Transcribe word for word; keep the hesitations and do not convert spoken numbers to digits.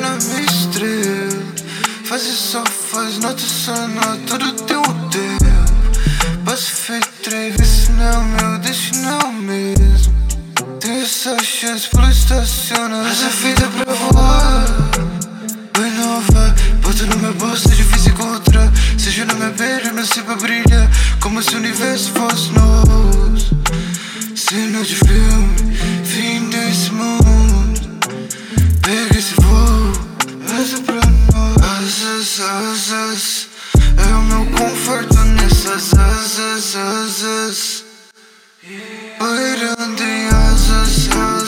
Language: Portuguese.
na minha estrela. Faz isso, só faz nota, só nota, tudo tem um tempo. Passo feito três vezes, não é o meu destino, é o mesmo. Tenho essa chance, por estacionar. Essa vida é pra voar. Vai inovar, bota no meu bolso, é difícil encontrar. Seja na minha beira, não sei pra brilhar. Como se o universo fosse nosso. Cena de filme, fim desse mundo. Pega esse voo, asa pra nós. Asas, asas, é o meu conforto nessas asas, asas. Pairando em asas, asas.